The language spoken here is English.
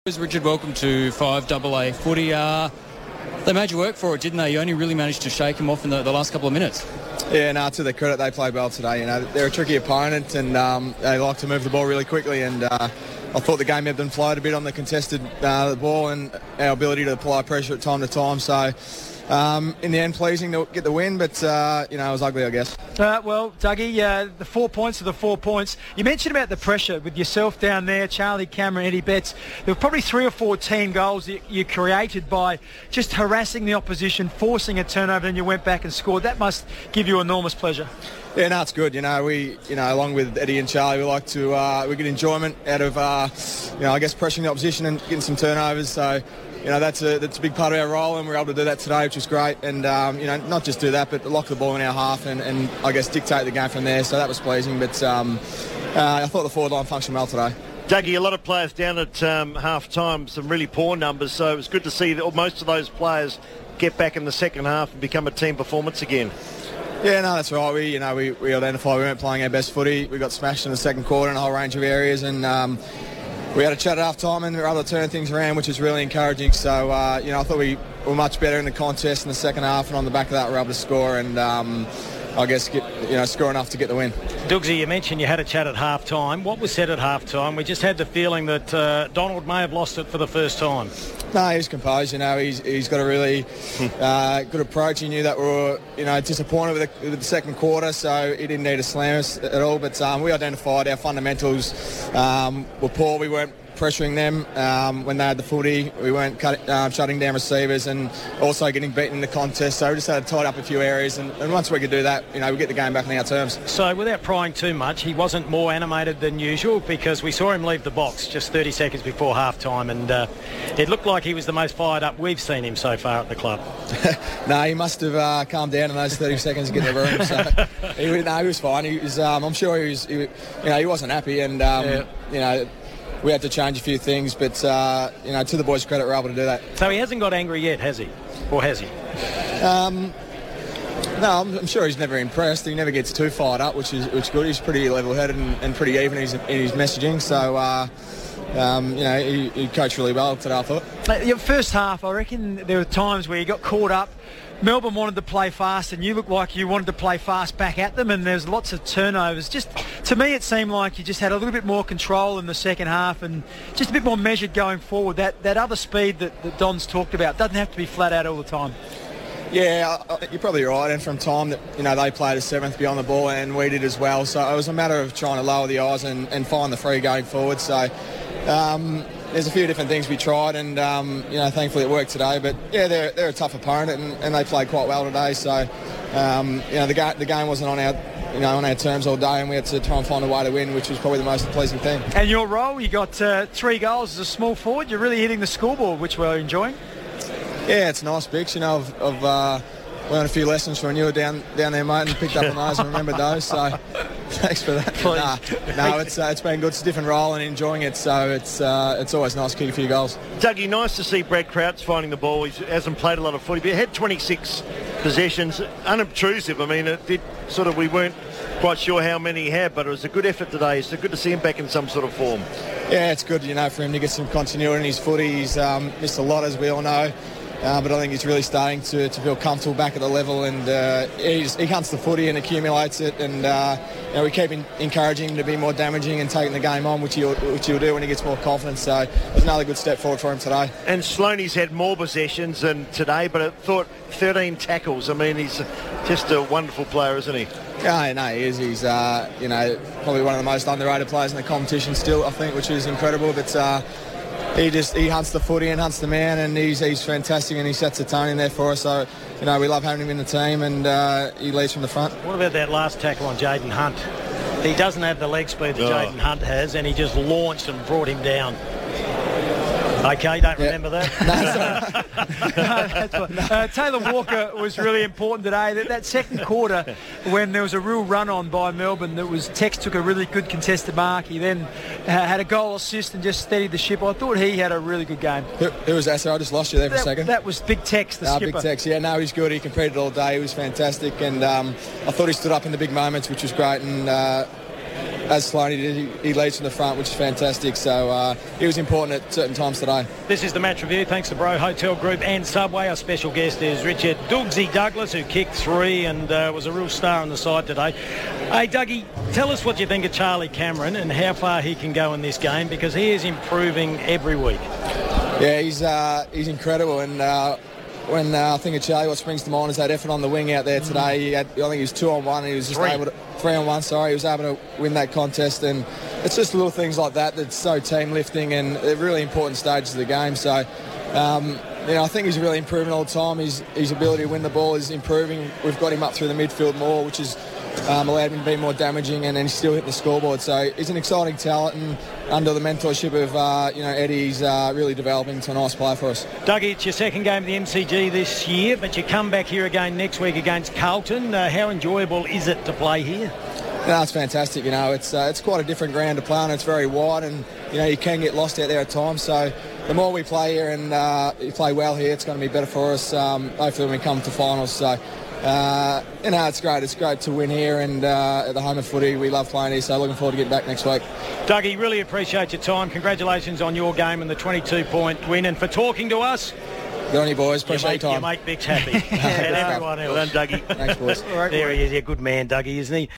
Richard, welcome to 5AA Footy. They made you work for it, didn't they? You only really managed to shake them off in the last couple of minutes. Yeah, no, to their credit, they played well today. You know, they're a tricky opponent and they like to move the ball really quickly. And I thought the game ebbed and flowed a bit on the contested ball and our ability to apply pressure at time to time. So in the end, pleasing to get the win, but it was ugly, I guess. Well, Dougie, the 4 points are the 4 points. You mentioned about the pressure with yourself down there, Charlie Cameron, Eddie Betts. There were probably 3 or 4 team goals that you created by just harassing the opposition, forcing a turnover, and you went back and scored. That must give you enormous pleasure. Yeah, no, it's good. We, along with Eddie and Charlie, we like to we get enjoyment out of, I guess, pressuring the opposition and getting some turnovers. So, that's a big part of our role, and we're able to do that today, which is great. And, not just do that, but lock the ball in our half and I guess, dictate the game from there. So that was pleasing. But I thought the forward line functioned well today. Dougie, a lot of players down at half-time, some really poor numbers. So it was good to see that most of those players get back in the second half and become a team performance again. Yeah, no, that's right. We identified we weren't playing our best footy. We got smashed in the second quarter in a whole range of areas, and we had a chat at half-time and we were able to turn things around, which is really encouraging. So, I thought we were much better in the contest in the second half, and on the back of that we were able to score and, I guess, score enough to get the win. Dougsy, you mentioned you had a chat at half-time. What was said at half-time? We just had the feeling that Donald may have lost it for the first time. No, he's composed. He's got a really good approach. He knew that we were, disappointed with the second quarter, so he didn't need to slam us at all. But we identified our fundamentals were poor. We weren't pressuring them when they had the footy. We weren't shutting down receivers and also getting beaten in the contest. So we just had to tidy up a few areas, and once we could do that, we get the game back on our terms. So without prying too much, he wasn't more animated than usual, because we saw him leave the box just 30 seconds before half-time, and it looked like he was the most fired up we've seen him so far at the club. No, he must have calmed down in those 30 seconds to get in the room. So he was fine. He was, I'm sure he wasn't happy, and we had to change a few things, but, to the boys' credit, we're able to do that. So he hasn't got angry yet, has he? Or has he? No, I'm sure he's never impressed. He never gets too fired up, which is good. He's pretty level-headed and pretty even in his messaging. So, he coached really well today, I thought. Your first half, I reckon there were times where you got caught up. Melbourne wanted to play fast, and you looked like you wanted to play fast back at them, and there's lots of turnovers. Just to me, it seemed like you just had a little bit more control in the second half and just a bit more measured going forward. That other speed that Don's talked about doesn't have to be flat out all the time. Yeah, you're probably right. And from time that they played a seventh beyond the ball, and we did as well. So it was a matter of trying to lower the eyes and find the free going forward. So. There's a few different things we tried, and thankfully it worked today. But yeah, they're a tough opponent, and they played quite well today. So the game wasn't on our terms all day, and we had to try and find a way to win, which was probably the most pleasing thing. And your role, you got 3 goals as a small forward. You're really hitting the scoreboard, which we're enjoying. Yeah, it's nice, Bix. I've learned a few lessons from you down there, mate, and picked up on those and remembered those. So thanks for that. It's been good. It's a different role and enjoying it. So it's always nice to kick a few goals. Dougie, nice to see Brad Crouch finding the ball. He hasn't played a lot of footy, but he had 26 possessions, unobtrusive. I mean, it did we weren't quite sure how many he had, but it was a good effort today. So good to see him back in some sort of form. Yeah, it's good, for him to get some continuity in his footy. He's missed a lot, as we all know. But I think he's really starting to feel comfortable back at the level, and he hunts the footy and accumulates it, and we keep encouraging him to be more damaging and taking the game on, which he'll do when he gets more confidence. So there's another good step forward for him today. And Sloanie's had more possessions than today, but I thought 13 tackles. I mean, he's just a wonderful player, isn't he? Yeah, no, he is. He's probably one of the most underrated players in the competition still, I think, which is incredible. But he hunts the footy and hunts the man, and he's fantastic, and he sets the tone in there for us. So, we love having him in the team, and he leads from the front. What about that last tackle on Jaden Hunt? He doesn't have the leg speed that Jaden Hunt has, and he just launched and brought him down. Okay, don't remember that. That's Taylor Walker was really important today. That second quarter, when there was a real run-on by Melbourne, Tex took a really good contested mark. He then had a goal assist and just steadied the ship. I thought he had a really good game. Who was that, sir? I just lost you there for a second. That was Big Tex, the skipper. Big Tex, yeah. No, he's good. He competed all day. He was fantastic. And I thought he stood up in the big moments, which was great. And as Sloaney did, he leads from the front, which is fantastic. So he was important at certain times today. This is the match review. Thanks to Bro Hotel Group and Subway. Our special guest is Richard Dougsy Douglas, who kicked 3 and was a real star on the side today. Hey, Dougie, tell us what you think of Charlie Cameron and how far he can go in this game, because he is improving every week. Yeah, he's incredible, and when I think of Charlie, what springs to mind is that effort on the wing out there today. I think he was 2-on-1, and he was just able to 3-on-1. Sorry, he was able to win that contest, and it's just little things like that that's so team lifting and they're really important stages of the game. So, I think he's really improving all the time. His ability to win the ball is improving. We've got him up through the midfield more, which is allowed him to be more damaging, and then he's still hit the scoreboard. So he's an exciting talent, and under the mentorship of Eddie, he's really developing into a nice player for us. Dougie, it's your second game of the MCG this year, but you come back here again next week against Carlton. How enjoyable is it to play here? No, it's fantastic. It's quite a different ground to play on. It's very wide, and you can get lost out there at times. So the more we play here and you play well here, it's going to be better for us. Hopefully, when we come to finals. So. It's great. It's great to win here, and at the home of footy, we love playing here, so looking forward to getting back next week. Dougie, really appreciate your time. Congratulations on your game and the 22-point win, and for talking to us. Good on you, boys. Appreciate your time. You make Bix happy. And everyone else. Well done, Dougie. Thanks, boys. There he is. A good man, Dougie, isn't he?